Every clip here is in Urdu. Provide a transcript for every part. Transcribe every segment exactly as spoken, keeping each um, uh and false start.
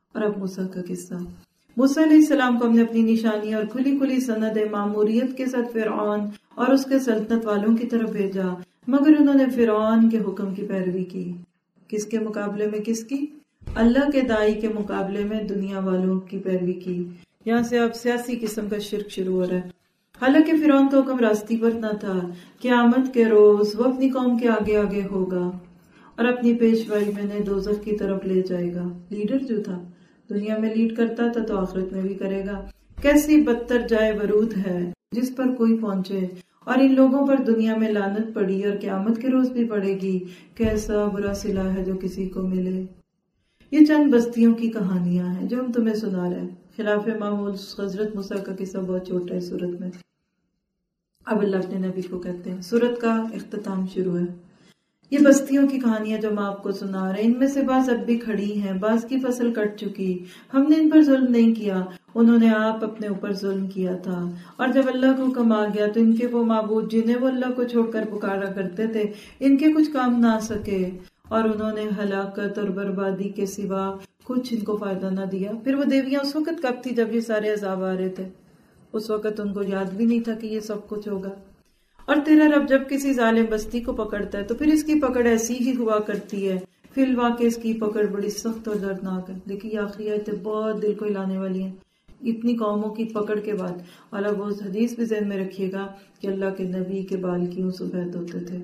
اور اب موسیٰ کا قصہ۔ موسیٰ علیہ السلام کو ہم نے اپنی نشانی اور کھلی کھلی سند ماموریت کے ساتھ فرعون اور اس کے سلطنت والوں کی طرف بھیجا، مگر انہوں نے فرعون کے حکم کی پیروی کی۔ کس کے مقابلے میں؟ کس کی؟ اللہ کے دائی کے مقابلے میں دنیا والوں کی پیروی کی۔ یہاں سے اب سیاسی قسم کا شرک شروع ہو رہا ہے۔ حالانکہ فرعون کا حکم راستی پر نہ تھا، قیامت کے روز وہ اپنی قوم کے آگے آگے ہوگا اور اپنی پیشوائی میں نے دوزخ کی طرف لے جائے گا۔ لیڈر جو تھا، دنیا میں لیڈ کرتا تھا تو آخرت میں بھی کرے گا۔ کیسی بدتر جائے ورود ہے جس پر کوئی پہنچے، اور ان لوگوں پر دنیا میں لعنت پڑی اور قیامت کے روز بھی پڑے گی۔ کیسا برا صلہ ہے جو کسی کو ملے۔ یہ چند بستیوں کی کہانیاں ہیں جو ہم تمہیں سنا رہے ہیں۔ خلاف معمول حضرت موسیٰ کا قصہ بہت چھوٹا ہے سورت میں۔ اب اللہ اپنے نبی کو کہتے ہیں، سورت کا اختتام شروع ہے۔ یہ بستیوں کی کہانیاں جو ہم آپ کو سنا رہے ہیں، ان میں سے بعض اب بھی کھڑی ہیں، بعض کی فصل کٹ چکی۔ ہم نے ان پر ظلم نہیں کیا، انہوں نے آپ اپنے اوپر ظلم کیا تھا۔ اور جب اللہ کا حکم آ گیا تو ان کے وہ معبود جنہیں وہ اللہ کو چھوڑ کر پکارا کرتے تھے، ان کے کچھ کام نہ آ سکے، اور انہوں نے ہلاکت اور بربادی کے سوا کچھ ان کو فائدہ نہ دیا۔ پھر وہ دیویاں اس وقت کب تھی جب یہ سارے عذاب آ رہے تھے؟ اس وقت ان کو یاد بھی نہیں تھا کہ یہ سب کچھ ہوگا۔ اور تیرا رب جب کسی ظالم بستی کو پکڑتا ہے تو پھر اس کی پکڑ ایسی ہی ہوا کرتی ہے۔ فی الواقع اس کی پکڑ بڑی سخت اور دردناک ہے۔ لیکن یہ آخری آیتیں بہت دل کو ہلانے والی ہیں اتنی قوموں کی پکڑ کے بعد۔ اور اب وہ حدیث بھی ذہن میں رکھیے گا کہ اللہ کے نبی کے بال کیوں سفید ہوتے تھے۔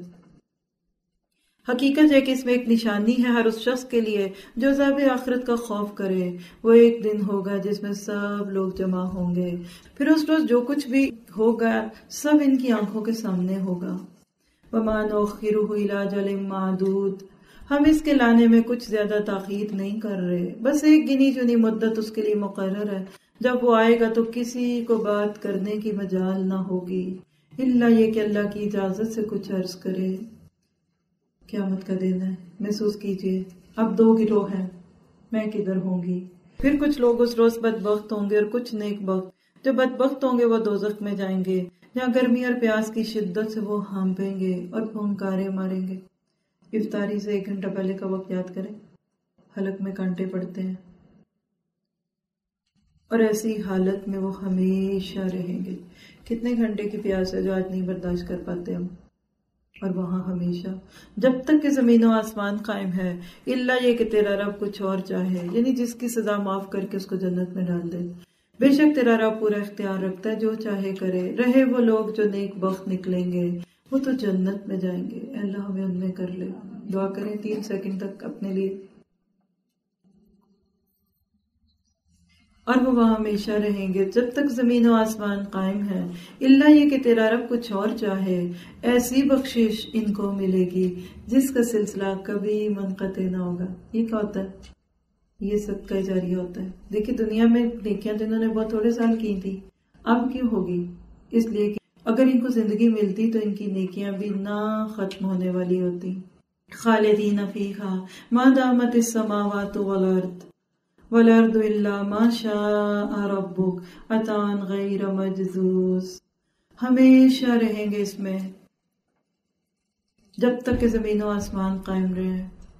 حقیقت ہے کہ اس میں ایک نشانی ہے ہر اس شخص کے لیے جو عذاب آخرت کا خوف کرے۔ وہ ایک دن ہوگا جس میں سب لوگ جمع ہوں گے، پھر اس روز جو کچھ بھی ہوگا سب ان کی آنکھوں کے سامنے ہوگا۔ وَمَا نُؤَخِّرُهُ إِلَىٰ أَجَلٍ مَّعْدُودٍ، ہم اس کے لانے میں کچھ زیادہ تاخیر نہیں کر رہے، بس ایک گنی چنی مدت اس کے لیے مقرر ہے۔ جب وہ آئے گا تو کسی کو بات کرنے کی مجال نہ ہوگی، الا یہ کہ اللہ کی اجازت سے کچھ عرض کرے۔ قیامت کا دن ہے، محسوس کیجئے اب دو گروہ ہیں، میں کدھر ہوں گی۔ پھر کچھ لوگ اس روز بدبخت ہوں گے اور کچھ نیک بخت۔ جو بدبخت ہوں گے وہ دوزخ میں جائیں گے، جہاں گرمی اور پیاس کی شدت سے وہ ہانپیں گے اور پھنکارے ماریں گے۔ افطاری سے ایک گھنٹہ پہلے کا وقت یاد کریں، حلق میں کانٹے پڑتے ہیں، اور ایسی حالت میں وہ ہمیشہ رہیں گے۔ کتنے گھنٹے کی پیاس ہے جو آج نہیں برداشت کر پاتے ہم، اور وہاں ہمیشہ جب تک کہ زمین و آسمان قائم ہے، الا یہ کہ تیرا رب کچھ اور چاہے، یعنی جس کی سزا معاف کر کے اس کو جنت میں ڈال دے۔ بے شک تیرا رب پورا اختیار رکھتا ہے، جو چاہے کرے۔ رہے وہ لوگ جو نیک بخت نکلیں گے، وہ تو جنت میں جائیں گے۔ اللہ ہمیں ان میں کر لے۔ دعا کریں تین سیکنڈ تک اپنے لیے۔ اور وہ وہاں ہمیشہ رہیں گے جب تک زمین و آسمان قائم ہے، الا یہ کہ تیرا رب کچھ اور چاہے۔ ایسی بخشش ان کو ملے گی جس کا سلسلہ کبھی منقطع نہ ہوگا۔ یہ کیا ہوتا ہے؟ یہ صدقہ جاریہ ہوتا ہے۔ دیکھیں دنیا میں نیکیاں جنہوں نے بہت تھوڑے سال کی تھی، اب کیوں ہوگی؟ اس لیے کہ اگر ان کو زندگی ملتی تو ان کی نیکیاں بھی نہ ختم ہونے والی ہوتی۔ خالدین فیہا ما دامت السماوات والارض والارض الا ما شاء ربک عطاء غیر مجذوذ، ہمیشہ رہیں گے اس میں جب تک کہ زمین و آسمان قائم رہے،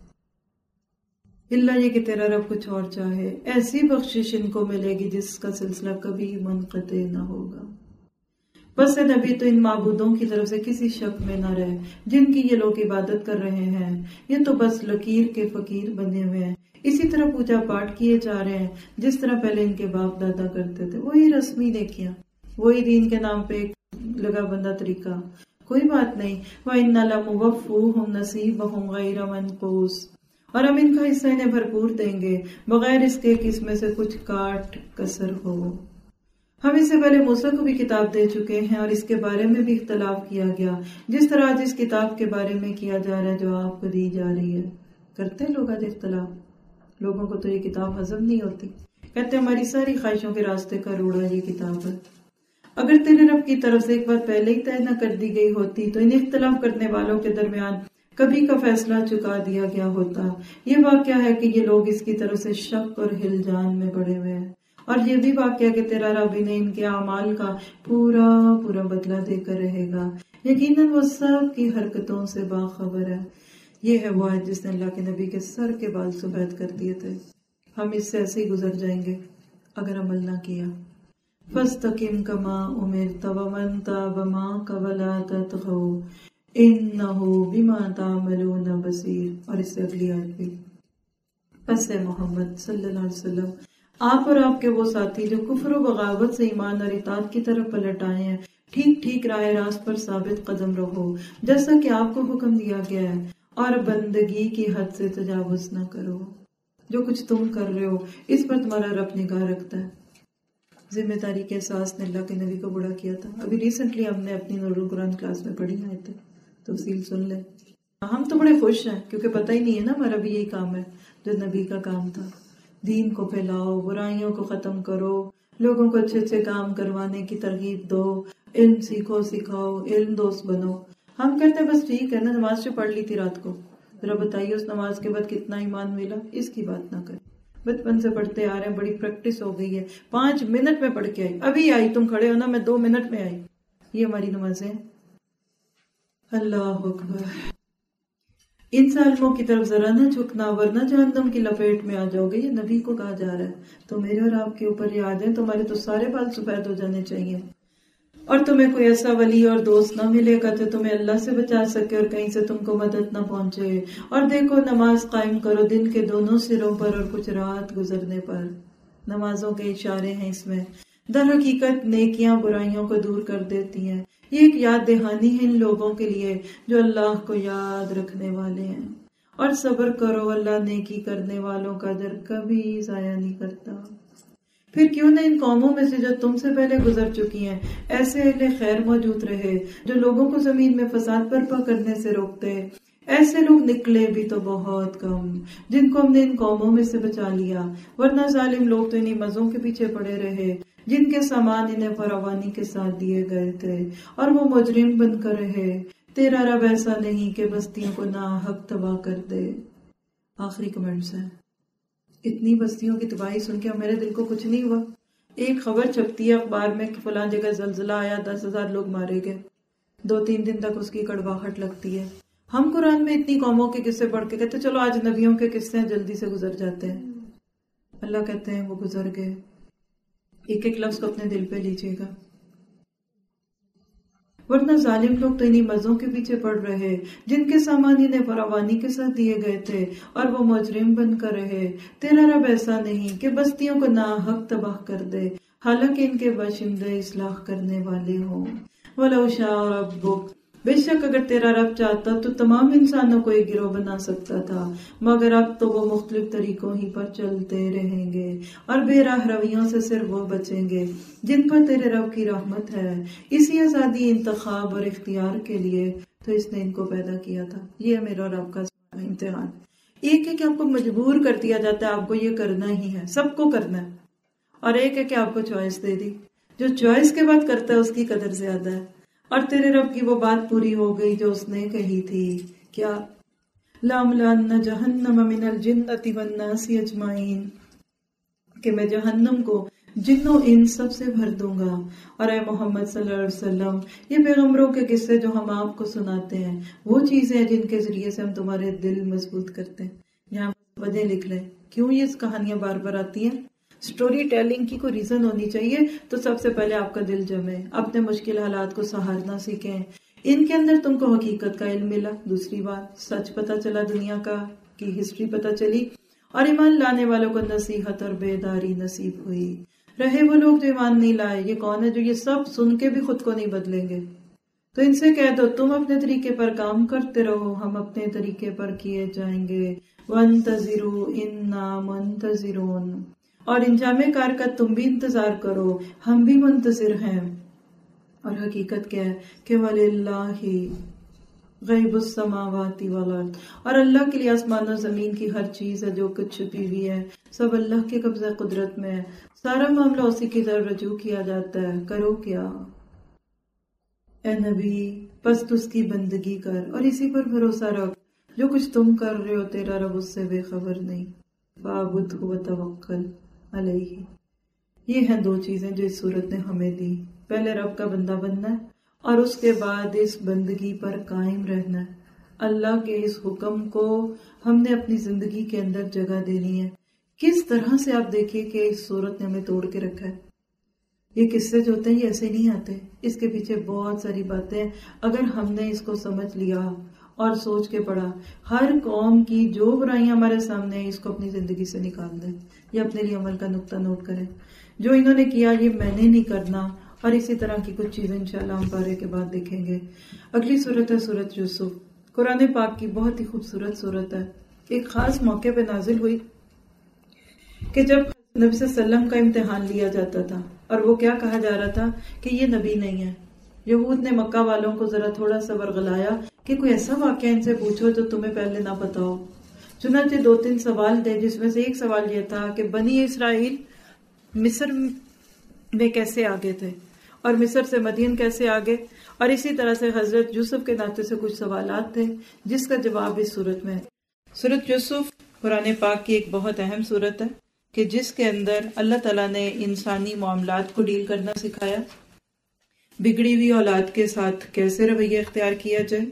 الا یہ کہ تیرا رب کچھ اور چاہے۔ ایسی بخشش ان کو ملے گی جس کا سلسلہ کبھی منقطع نہ ہوگا۔ بس اے نبی تو ان معبودوں کی طرف سے کسی شک میں نہ رہے جن کی یہ لوگ عبادت کر رہے ہیں، یہ تو بس لکیر کے فقیر بنے ہوئے ہیں۔ اسی طرح پوجا پاٹ کیے جا رہے ہیں جس طرح پہلے ان کے باپ دادا کرتے تھے، وہی رسمی نیکیاں، وہی دین کے نام پہ ایک لگا بندہ طریقہ، کوئی بات نہیں۔ وَإِنَّ لَمُوَفُّوهُمْ نَصِيبَهُمْ غَيْرَ مَنقُوصٍ، اور ہم ان کا حصہ انہیں بھرپور دیں گے بغیر اس کے کہ اس میں سے کچھ کاٹ کسر ہو۔ ہم اس سے پہلے موسیٰ کو بھی کتاب دے چکے ہیں اور اس کے بارے میں بھی اختلاف کیا گیا، جس طرح آج اس کتاب کے بارے میں کیا جا رہا ہے جو آپ کو دی جا رہی ہے۔ کرتے لوگ آج اختلاف، لوگوں کو تو یہ کتاب ہضم نہیں ہوتی، کہتے ہماری ساری خواہشوں کے راستے کا روڑا یہ کتاب ہے۔ اگر تیرے رب کی طرف سے ایک بار پہلے ہی طے نہ کر دی گئی ہوتی تو ان اختلاف کرنے والوں کے درمیان کبھی کا فیصلہ چکا دیا گیا ہوتا۔ یہ واقعہ ہے کہ یہ لوگ اس کی طرف سے شک اور ہلجان میں پڑے ہوئے ہیں، اور یہ بھی واقعہ کہ تیرا رب انہیں ان کے اعمال کا پورا پورا بدلہ دے کر رہے گا۔ یقیناً وہ سب کی حرکتوں سے باخبر ہے۔ یہ ہے وہ ہے جس نے اللہ کے نبی کے سر کے بال سفید کر دیے تھے۔ ہم اس سے ایسے ہی گزر جائیں گے اگر عمل نہ کیا. فاستقم کما امرت ومن تاب معک ولا تطغوا انہ بما تعملون بصیر. اور اس سے اگلی آیت بھی. پس اے محمد صلی اللہ علیہ وسلم آپ اور آپ کے وہ ساتھی جو کفر و بغاوت سے ایمان اور اطاعت کی طرف پلٹ آئے ہیں، ٹھیک ٹھیک راہ راست پر ثابت قدم رہو جیسا کہ آپ کو حکم دیا گیا ہے، اور بندگی کی حد سے تجاوز نہ کرو. جو کچھ تم کر رہے ہو اس پر تمہارا رب نگاہ رکھتا ہے. ذمہ داری کے احساس نے اللہ کے نبی کو بڑا کیا تھا. ابھی ریسنٹلی ہم نے اپنی نور القرآن کلاس میں پڑھی آئے تھے، تفصیل سن لیں. ہم تو بڑے خوش ہیں کیونکہ پتہ ہی نہیں ہے نا، ہمارا بھی یہی کام ہے جو نبی کا کام تھا. دین کو پھیلاؤ، برائیوں کو ختم کرو، لوگوں کو اچھے اچھے کام کروانے کی ترغیب دو، علم سیکھو سکھاؤ، علم دوست بنو. ہم کہتے ہیں بس ٹھیک ہے نا، نماز جو پڑھ لی تھی رات کو، ذرا بتائیے اس نماز کے بعد کتنا ایمان ملا. اس کی بات نہ کریں. بچپن سے پڑھتے آ رہے ہیں، بڑی پریکٹس ہو گئی ہے. پانچ منٹ میں پڑھ کے آئی، ابھی آئی، تم کھڑے ہو نا، میں دو منٹ میں آئی. یہ ہماری نمازیں. اللہ اکبر. ان ظالموں کی طرف ذرا نہ جھکنا ورنہ جہنم کی لپیٹ میں آ جاؤ گے. یہ نبی کو کہا جا رہا ہے. تو میرے اور آپ کے اوپر یہ آ جائیں، تمہارے تو سارے بال سفید ہو جانے چاہیے. اور تمہیں کوئی ایسا ولی اور دوست نہ ملے گا جو تمہیں اللہ سے بچا سکے اور کہیں سے تم کو مدد نہ پہنچے. اور دیکھو نماز قائم کرو دن کے دونوں سروں پر اور کچھ رات گزرنے پر. نمازوں کے اشارے ہیں اس میں. در حقیقت نیکیاں برائیوں کو دور کر دیتی ہیں. یہ ایک یاد دہانی ہے ان لوگوں کے لیے جو اللہ کو یاد رکھنے والے ہیں. اور صبر کرو، اللہ نیکی کرنے والوں کا اجر کبھی ضائع نہیں کرتا. پھر کیوں نہ ان قوموں میں سے جو تم سے پہلے گزر چکی ہیں ایسے اہل خیر موجود رہے جو لوگوں کو زمین میں فساد برپا کرنے سے روکتے. ایسے لوگ نکلے بھی تو بہت کم جن کو ہم نے ان قوموں میں سے بچا لیا، ورنہ ظالم لوگ تو انہیں مزوں کے پیچھے پڑے رہے جن کے سامان انہیں فراوانی کے ساتھ دیے گئے تھے، اور وہ مجرم بن کر رہے. تیرا رب ایسا نہیں کہ بستیوں کو ناحق تباہ کر دے. آخری کمنٹس ہیں. اتنی بستیوں کی تباہی سن کے میرے دل کو کچھ نہیں ہوا. ایک خبر چھپتی ہے اخبار میں کہ فلاں جگہ زلزلہ آیا، دس ہزار لوگ مارے گئے. دو تین دن تک اس کی کڑواہٹ لگتی ہے. ہم قرآن میں اتنی قوموں کے قصے پڑھ کے کہتے چلو آج نبیوں کے قصے جلدی سے گزر جاتے ہیں. اللہ کہتے ہیں وہ گزر گئے. ایک ایک لفظ کو اپنے دل پہ لیجیے گا. ورنہ ظالم لوگ تو انہی مزوں کے پیچھے پڑ رہے جن کے سامان انہیں فراوانی کے ساتھ دیے گئے تھے، اور وہ مجرم بن کر رہے. تیرا رب ایسا نہیں کہ بستیوں کو ناحق تباہ کر دے، حالانکہ ان کے باشندے اصلاح کرنے والے ہوں. وَلَوْ شَاءَ رَبُّكَ، بے شک اگر تیرا رب چاہتا تو تمام انسانوں کو ایک گروہ بنا سکتا تھا، مگر اب تو وہ مختلف طریقوں ہی پر چلتے رہیں گے، اور بے راہ رویوں سے صرف وہ بچیں گے جن پر تیرے رب کی رحمت ہے. اسی آزادی انتخاب اور اختیار کے لیے تو اس نے ان کو پیدا کیا تھا. یہ میرا اور آپ کا امتحان. ایک ہے کہ آپ کو مجبور کر دیا جاتا ہے آپ کو یہ کرنا ہی ہے، سب کو کرنا ہے، اور ایک ہے کہ آپ کو چوائس دے دی. جو چوائس کے بعد کرتا ہے اس کی قدر زیادہ ہے. اور تیرے رب کی وہ بات پوری ہو گئی جو اس نے کہی تھی. کیا؟ لَأَمْلَأَنَّ جَهَنَّمَ مِنَ الْجِنَّةِ وَالنَّاسِ أَجْمَعِينَ، کہ میں جہنم کو جنوں ان سب سے بھر دوں گا. اور اے محمد صلی اللہ علیہ وسلم، یہ پیغمبروں کے قصے جو ہم آپ کو سناتے ہیں وہ چیزیں ہیں جن کے ذریعے سے ہم تمہارے دل مضبوط کرتے ہیں. یہاں وجہ لکھ لیں کیوں یہ کہانیاں بار بار آتی ہیں. سٹوری ٹیلنگ کی کوئی ریزن ہونی چاہیے. تو سب سے پہلے آپ کا دل جمے، اپنے مشکل حالات کو سہارنا سیکھیں. ان کے اندر تم کو حقیقت کا علم ملا. دوسری بات، سچ پتا چلا، دنیا کا کی ہسٹری پتا چلی، اور ایمان لانے والوں کو نصیحت اور بیداری نصیب ہوئی. رہے وہ لوگ جو ایمان نہیں لائے، یہ کون ہے جو یہ سب سن کے بھی خود کو نہیں بدلیں گے؟ تو ان سے کہہ دو تم اپنے طریقے پر کام کرتے رہو، ہم اپنے طریقے پر کیے جائیں گے. وَانتَظِرُوا إِنَّا مُنتَظِرُونَ، اور انجام کار کا تم بھی انتظار کرو، ہم بھی منتظر ہیں. اور حقیقت کیا ہے کہ وَلِلَّهِ غیب السماوات والارض، اور اللہ کے لیے آسمان و زمین کی ہر چیز ہے جو کچھ چھپی ہوئی ہے، سب اللہ کے قبضہ قدرت میں ہے. سارا معاملہ اسی کی طرف رجوع کیا جاتا ہے. کرو کیا اے نبی؟ پس تو اس کی بندگی کر اور اسی پر بھروسہ رکھ. جو کچھ تم کر رہے ہو تیرا رب اس سے بے خبر نہیں. فَاعْبُدْهُ وَتَوَكَّلْ عَلَيْهِ. یہ ہیں دو چیزیں جو اس صورت نے ہمیں دی. پہلے رب کا بندہ بننا ہے، اور اس کے بعد اس بندگی پر قائم رہنا ہے. اللہ کے اس حکم کو ہم نے اپنی زندگی کے اندر جگہ دینی ہے کس طرح سے آپ دیکھیے کہ اس صورت نے ہمیں توڑ کے رکھا ہے. یہ قصے جو ہوتے ہیں یہ ایسے نہیں آتے، اس کے پیچھے بہت ساری باتیں. اگر ہم نے اس کو سمجھ لیا اور سوچ کے پڑھا، ہر قوم کی جو برائیاں ہمارے سامنے ہیں اس کو اپنی زندگی سے نکال دیں، یا اپنے لیے عمل کا نقطہ نوٹ کریں. جو انہوں نے کیا یہ میں نے نہیں کرنا. اور اسی طرح کی کچھ چیزیں انشاءاللہ ہم پارے کے بعد دیکھیں گے. اگلی صورت ہے سورۃ یوسف. قرآن پاک کی بہت ہی خوبصورت صورت ہے. ایک خاص موقع پہ نازل ہوئی کہ جب نبی صلی اللہ علیہ وسلم کا امتحان لیا جاتا تھا، اور وہ کیا کہا جا رہا تھا کہ یہ نبی نہیں ہے. یہود نے مکہ والوں کو ذرا تھوڑا سا ورغلایا کہ کوئی ایسا واقعہ ان سے پوچھو جو تمہیں پہلے نہ پتا ہو. چنانچہ دو تین سوال تھے، جس میں سے ایک سوال یہ تھا کہ بنی اسرائیل مصر میں کیسے آگے تھے اور مصر سے مدین کیسے آگے. اور اسی طرح سے حضرت یوسف کے ناطے سے کچھ سوالات تھے جس کا جواب اس صورت میں ہے. سورۃ یوسف قرآن پاک کی ایک بہت اہم صورت ہے کہ جس کے اندر اللہ تعالیٰ نے انسانی معاملات کو ڈیل کرنا سکھایا، بگڑی ہوئی اولاد کے ساتھ کیسے رویہ اختیار کیا جائے،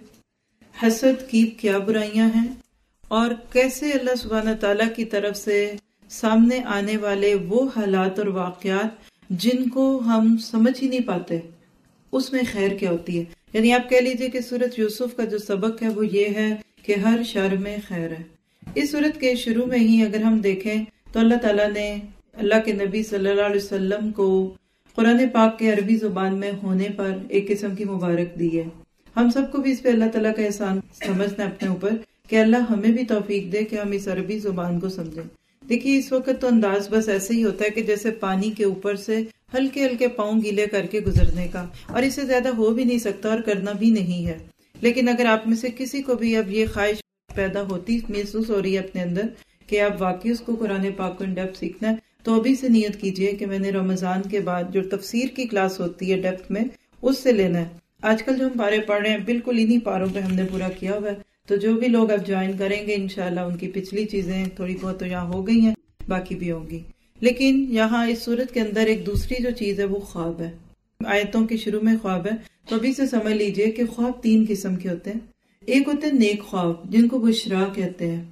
حسد کی کیا برائیاں ہیں، اور کیسے اللہ سبحانہ تعالیٰ کی طرف سے سامنے آنے والے وہ حالات اور واقعات جن کو ہم سمجھ ہی نہیں پاتے اس میں خیر کیا ہوتی ہے. یعنی آپ کہہ لیجئے کہ سورۃ یوسف کا جو سبق ہے وہ یہ ہے کہ ہر شر میں خیر ہے. اس سورت کے شروع میں ہی اگر ہم دیکھیں تو اللہ تعالیٰ نے اللہ کے نبی صلی اللہ علیہ وسلم کو قرآن پاک کے عربی زبان میں ہونے پر ایک قسم کی مبارک دی ہے. ہم سب کو بھی اس پہ اللہ تعالیٰ کا احسان سمجھنا اپنے اوپر کہ اللہ ہمیں بھی توفیق دے کہ ہم اس عربی زبان کو سمجھیں. دیکھیے اس وقت تو انداز بس ایسے ہی ہوتا ہے کہ جیسے پانی کے اوپر سے ہلکے ہلکے پاؤں گیلے کر کے گزرنے کا، اور اس سے زیادہ ہو بھی نہیں سکتا اور کرنا بھی نہیں ہے. لیکن اگر آپ میں سے کسی کو بھی اب یہ خواہش پیدا ہوتی محسوس ہو رہی ہے اپنے اندر کہ آپ واقعی اس کو قرآن پاک کو ان ڈیپتھ سیکھنا ہے، تو ابھی سے نیت کیجئے کہ میں نے رمضان کے بعد جو تفسیر کی کلاس ہوتی ہے ڈیپتھ میں اس سے لینا ہے. آج کل جو ہم پارے پڑھ رہے ہیں بالکل انہی پاروں پہ ہم نے پورا کیا ہوا ہے. تو جو بھی لوگ اب جوائن کریں گے انشاءاللہ ان کی پچھلی چیزیں تھوڑی بہت تو یہاں ہو گئی ہیں، باقی بھی ہوں گی. لیکن یہاں اس صورت کے اندر ایک دوسری جو چیز ہے وہ خواب ہے. آیتوں کے شروع میں خواب ہے، تو ابھی سے سمجھ لیجئے کہ خواب تین قسم کے ہوتے ہیں. ایک ہوتے ہیں نیک خواب جن کو بشرا کہتے ہیں،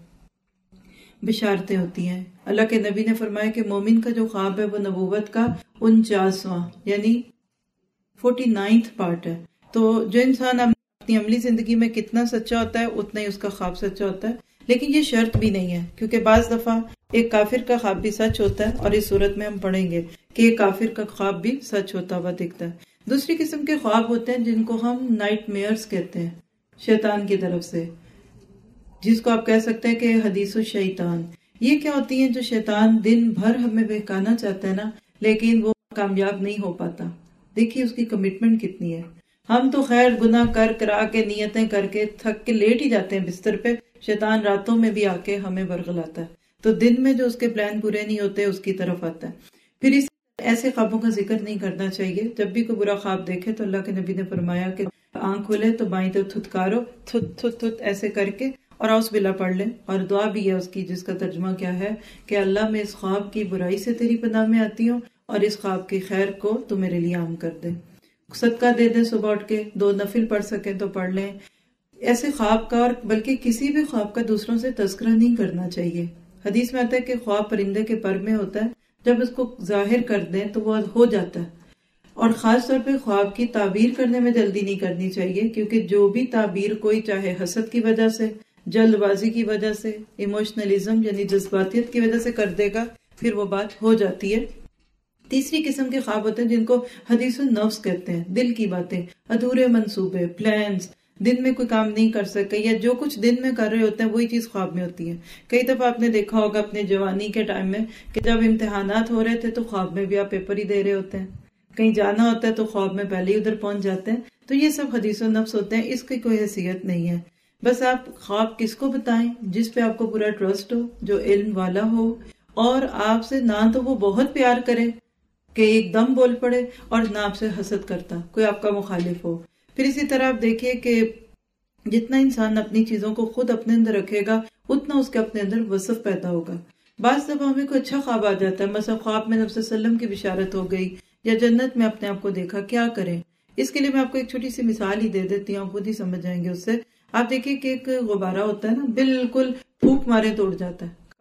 بشارتیں ہوتی ہیں. اللہ کے نبی نے فرمایا کہ مومن کا جو خواب ہے وہ نبوت کا انچاسواں یعنی فورٹی نائنتھ پارٹ ہے. تو جو انسان اپنی عملی زندگی میں کتنا سچا ہوتا ہے اتنا ہی اس کا خواب سچا ہوتا ہے. لیکن یہ شرط بھی نہیں ہے، کیونکہ بعض دفعہ ایک کافر کا خواب بھی سچ ہوتا ہے، اور اس صورت میں ہم پڑھیں گے کہ ایک کافر کا خواب بھی سچ ہوتا ہوا دکھتا ہے. دوسری قسم کے خواب ہوتے ہیں جن کو ہم نائٹ میئرز کہتے ہیں، شیطان کی طرف سے، جس کو آپ کہہ سکتے ہیں کہ حدیث الشیطان. یہ کیا ہوتی ہیں؟ جو شیطان دن بھر ہمیں بہکانا چاہتا ہے نا، لیکن وہ کامیاب نہیں ہو پاتا. دیکھیے اس کی کمٹمنٹ کتنی ہے. ہم تو خیر گناہ کر کرا کے نیتیں کر کے تھک کے لیٹ ہی جاتے ہیں بستر پہ، شیطان راتوں میں بھی آ کے ہمیں ورغلاتا ہے. تو دن میں جو اس کے پلان پورے نہیں ہوتے اس کی طرف آتا ہے. پھر اس ایسے خوابوں کا ذکر نہیں کرنا چاہیے. جب بھی کوئی برا خواب دیکھے تو اللہ کے نبی نے فرمایا کہ آنکھ کھولے تو بائیں طرف تھتکارو، تھت تھت تھت ایسے کر کے، اور اوس بلا پڑھ لیں. اور دعا بھی ہے اس کی جس کا ترجمہ کیا ہے کہ اللہ میں اس خواب کی برائی سے تیری پناہ میں آتی ہوں، اور اس خواب کی خیر کو تو میرے لیے عام کر دے. صدقہ دے دیں، صبح اٹھ کے دو نفل پڑھ سکیں تو پڑھ لیں. ایسے خواب کا اور بلکہ کسی بھی خواب کا دوسروں سے تذکرہ نہیں کرنا چاہیے. حدیث میں آتا ہے کہ خواب پرندے کے پر میں ہوتا ہے، جب اس کو ظاہر کر دیں تو وہ ہو جاتا ہے. اور خاص طور پہ خواب کی تعبیر کرنے میں جلدی نہیں کرنی چاہیے، کیونکہ جو بھی تعبیر کوئی چاہے حسد کی وجہ سے، جلد بازی کی وجہ سے، ایموشنلزم یعنی جذباتیت کی وجہ سے کر دے گا، پھر وہ بات ہو جاتی ہے. تیسری قسم کے خواب ہوتے ہیں جن کو حدیث النفس کہتے ہیں، دل کی باتیں، ادھورے منصوبے، پلانز. دن میں کوئی کام نہیں کر سکے یا جو کچھ دن میں کر رہے ہوتے ہیں وہی چیز خواب میں ہوتی ہے. کئی دفعہ آپ نے دیکھا ہوگا اپنے جوانی کے ٹائم میں کہ جب امتحانات ہو رہے تھے تو خواب میں بھی آپ پیپر ہی دے رہے ہوتے ہیں، کہیں جانا ہوتا ہے تو خواب میں پہلے ہی ادھر پہنچ جاتے ہیں. تو یہ سب حدیث النفس ہوتے ہیں، اس کی کوئی حیثیت نہیں ہے. بس آپ خواب کس کو بتائیں؟ جس پہ آپ کو پورا ٹرسٹ ہو، جو علم والا ہو، اور آپ سے نہ تو وہ بہت پیار کرے کہ ایک دم بول پڑے، اور نہ آپ سے حسد کرتا، کوئی آپ کا مخالف ہو. پھر اسی طرح آپ دیکھیے کہ جتنا انسان اپنی چیزوں کو خود اپنے اندر رکھے گا اتنا اس کے اپنے اندر وصف پیدا ہوگا. بعض دفعہ ہمیں کوئی اچھا خواب آ جاتا ہے، مثلا خواب میں نبی صلی اللہ علیہ وسلم کی بشارت ہو گئی یا جنت میں اپنے آپ کو دیکھا، کیا کریں؟ اس کے لیے میں آپ کو ایک چھوٹی سی مثال ہی دے دیتی ہوں، خود ہی سمجھ جائیں گے اس سے. آپ دیکھیے کہ ایک غبارہ ہوتا ہے نا، بالکل پھونک مارے توڑ جاتا ہے.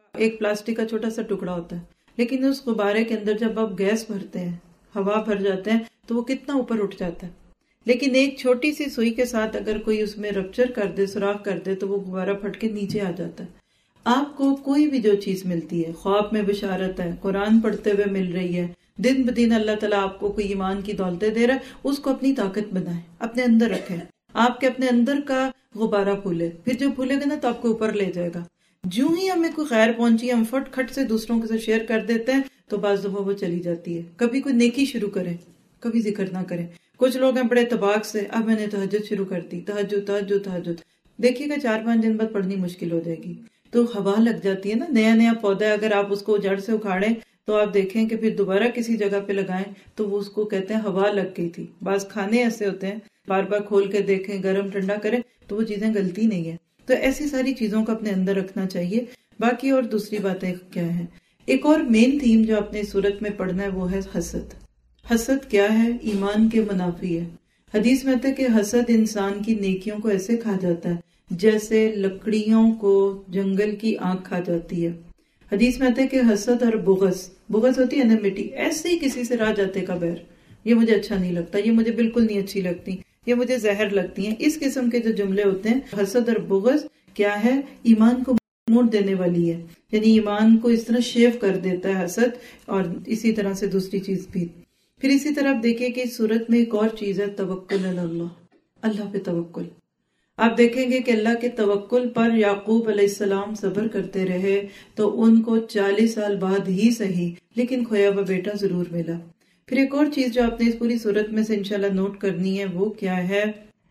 ایک پلاسٹک کا چھوٹا سا ٹکڑا ہوتا ہے، لیکن اس غبارے کے اندر جب آپ گیس بھرتے ہیں، ہوا بھر جاتے ہیں، تو وہ کتنا اوپر اٹھ جاتا ہے. لیکن ایک چھوٹی سی سوئی کے ساتھ اگر کوئی اس میں رپچر کر دے، سوراخ کر دے، تو وہ غبارہ پھٹ کے نیچے آ جاتا ہے. آپ کو کوئی بھی جو چیز ملتی ہے، خواب میں بشارت ہے، قرآن پڑھتے ہوئے مل رہی ہے، دن بدن اللہ تعالیٰ آپ کو کوئی ایمان کی دولتیں دے رہا ہے، اس کو اپنی طاقت بنائیں، اپنے اندر رکھیں. آپ کے اپنے اندر کا غبارہ پھولے، پھر جو پھولے گا نا تو آپ کو اوپر لے جائے گا. جو ہی ہمیں کوئی خیر پہنچی، ہم فٹ کھٹ سے دوسروں کے ساتھ شیئر کر دیتے ہیں تو بعض دفعہ وہ چلی جاتی ہے. کبھی کوئی نیکی شروع کریں، کبھی ذکر نہ کریں. کچھ لوگ ہیں بڑے طباق سے، اب میں نے تہجد شروع کر دی، تہجد تہجد تہجد. دیکھیے گا چار پانچ دن بعد پڑھنی مشکل ہو جائے گی. تو ہوا لگ جاتی ہے نا، نیا نیا پودا ہے، اگر آپ اس کو جڑ سے اکھاڑیں تو آپ دیکھیں کہ پھر دوبارہ کسی جگہ پہ لگائیں تو وہ اس کو کہتے ہیں ہوا لگ گئی تھی. بعض کھانے ایسے ہوتے ہیں، بار بار کھول کے دیکھیں، گرم ٹھنڈا کریں تو وہ چیزیں گلتی نہیں ہیں. تو ایسی ساری چیزوں کو اپنے اندر رکھنا چاہیے. باقی اور دوسری باتیں کیا ہیں، ایک اور مین تھیم جو اپنے صورت میں پڑھنا ہے وہ ہے حسد. حسد کیا ہے؟ ایمان کے منافی ہے. حدیث میں آتا ہے کہ حسد انسان کی نیکیوں کو ایسے کھا جاتا ہے جیسے لکڑیوں کو جنگل کی آگ کھا جاتی ہے. حدیث میں آتا ہے کہ حسد اور بغض، بغض ہوتی ہے نا مٹی، ایسے ہی کسی سے راہ جاتے کا بیر، یہ مجھے اچھا نہیں لگتا، یہ مجھے بالکل نہیں اچھی لگتی، یہ مجھے زہر لگتی ہیں. اس قسم کے جو جملے ہوتے ہیں، حسد اور بغض کیا ہے؟ ایمان کو موڑ دینے والی ہے، یعنی ایمان کو اس طرح شیو کر دیتا ہے حسد. اور اسی طرح سے دوسری چیز بھی. پھر اسی طرح آپ دیکھیں کہ اس صورت میں ایک اور چیز ہے، توکل علی اللہ، اللہ پہ توکل. آپ دیکھیں گے کہ اللہ کے توکل پر یعقوب علیہ السلام صبر کرتے رہے تو ان کو چالیس سال بعد ہی صحیح لیکن کھویا ہوا بیٹا ضرور ملا. پھر ایک اور چیز جو آپ نے اس پوری صورت میں سے انشاءاللہ نوٹ کرنی ہے وہ کیا ہے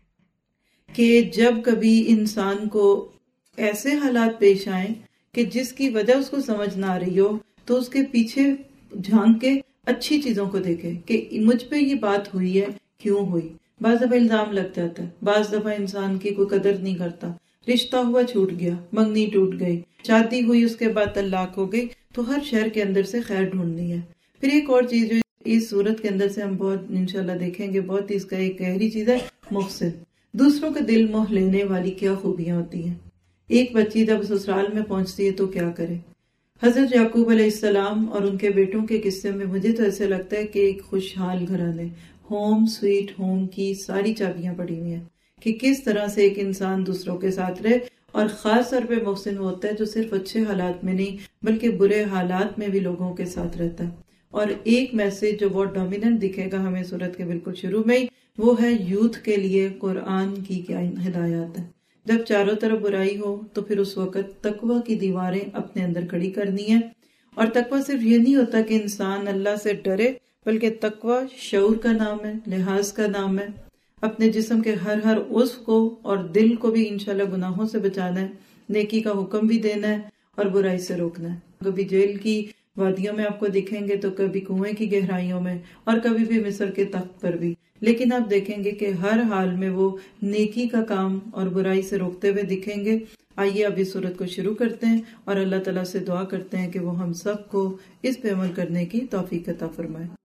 کہ جب کبھی انسان کو ایسے حالات پیش آئیں کہ جس کی وجہ اس کو سمجھ نہ آ رہی ہو تو اس کے پیچھے جھانک کے اچھی چیزوں کو دیکھے کہ مجھ پہ یہ بات ہوئی ہے، کیوں ہوئی. بعض دفعہ الزام لگ جاتا ہے، بعض دفعہ انسان کی کوئی قدر نہیں کرتا، رشتہ ہوا چھوٹ گیا، منگنی ٹوٹ گئی، شادی ہوئی اس کے بعد طلاق ہو گئی. تو ہر شہر کے اندر سے خیر ڈھونڈنی ہے. پھر ایک اور چیز جو اس صورت کے اندر سے ہم بہت انشاءاللہ دیکھیں گے، بہت اس کا ایک گہری چیز ہے، محسن. دوسروں کا دل موہ لینے والی کیا خوبیاں ہوتی ہیں. ایک بچی جب سسرال میں پہنچتی ہے تو کیا کرے. حضرت یعقوب علیہ السلام اور ان کے بیٹوں کے قصے میں مجھے تو ایسے لگتا ہے کہ ایک خوشحال گھرانے، ہوم سویٹ ہوم کی ساری چابیاں پڑی ہوئی ہیں کہ کس طرح سے ایک انسان دوسروں کے ساتھ رہے. اور خاص طور پہ محسن ہوتا ہے جو صرف اچھے حالات میں نہیں بلکہ برے حالات میں بھی لوگوں کے ساتھ رہتا ہے. اور ایک میسج جو بہت ڈومیننٹ دکھے گا ہمیں صورت کے بالکل شروع میں ہی، وہ ہے یوتھ کے لیے قرآن کی کیا ہدایات ہے. جب چاروں طرف برائی ہو تو پھر اس وقت تقوی کی دیواریں اپنے اندر کھڑی کرنی ہے. اور تقوی صرف یہ نہیں ہوتا کہ انسان اللہ سے ڈرے، بلکہ تقوی شعور کا نام ہے، لحاظ کا نام ہے. اپنے جسم کے ہر ہر عضو کو اور دل کو بھی انشاءاللہ گناہوں سے بچانا ہے، نیکی کا حکم بھی دینا ہے اور برائی سے روکنا ہے. کبھی جیل کی وادیوں میں آپ کو دکھیں گے تو کبھی کنویں کی گہرائیوں میں اور کبھی بھی مصر کے تخت پر بھی، لیکن آپ دیکھیں گے کہ ہر حال میں وہ نیکی کا کام اور برائی سے روکتے ہوئے دکھیں گے. آئیے اب اس صورت کو شروع کرتے ہیں اور اللہ تعالیٰ سے دعا کرتے ہیں کہ وہ ہم سب کو اس پہ عمل کرنے کی توفیق عطا فرمائے.